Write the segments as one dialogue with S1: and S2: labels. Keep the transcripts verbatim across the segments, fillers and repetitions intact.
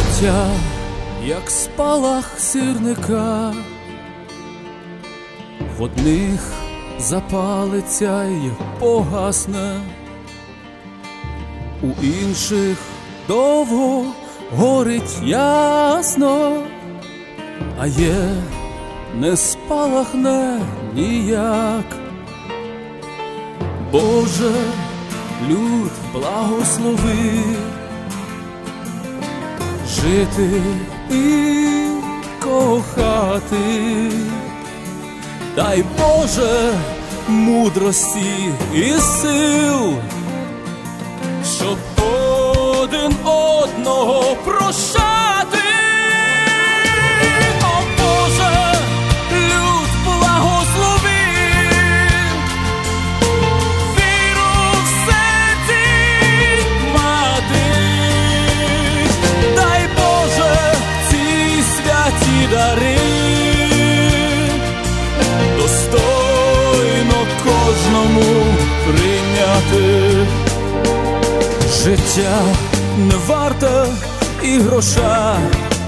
S1: Життя, як спалах сірника, в одних запалиться й погасне, у інших довго горить ясно, а є не спалахне ніяк. Боже, люд благослови, жити і кохати. Дай Боже мудрості і сил, щоб один одного прощати. О Боже, люд благослови, віру в серці мати. Дай Боже ці святі дари, достойно кожному прийняти. Життя не варте і гроша,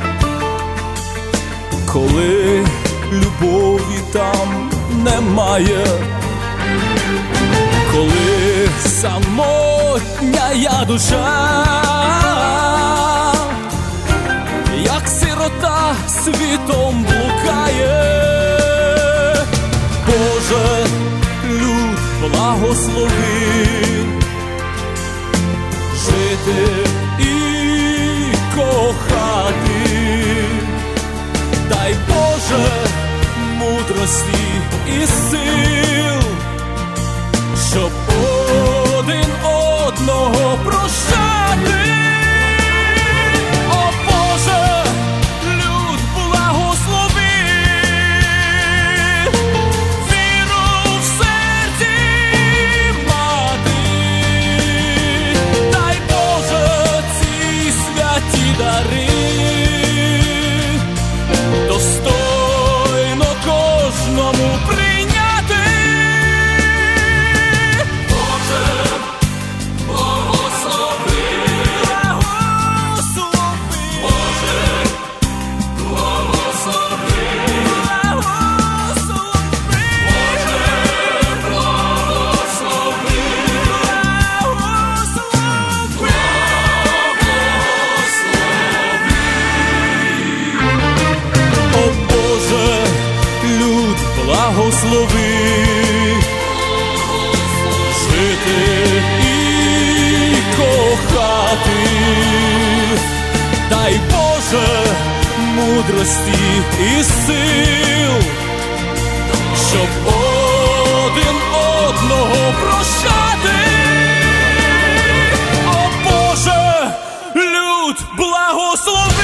S1: коли любові там немає, коли самотня я душа, як сирота світом блукає. Боже, люд благослови, жити і кохати. Дай Боже мудрості і сил, щоб один одного прощати. О Боже, люд благослови, віру в серці мати. Дай Боже ці святі дари, достойно кожному прийняти. Боже, благослови, благослови. Боже, благослови, благослови. Боже, благослови, благослови. О Боже, люд благослови, жити і кохати. Дай Боже мудрості і сил, щоб один одного прощати. О Боже, люд благослови.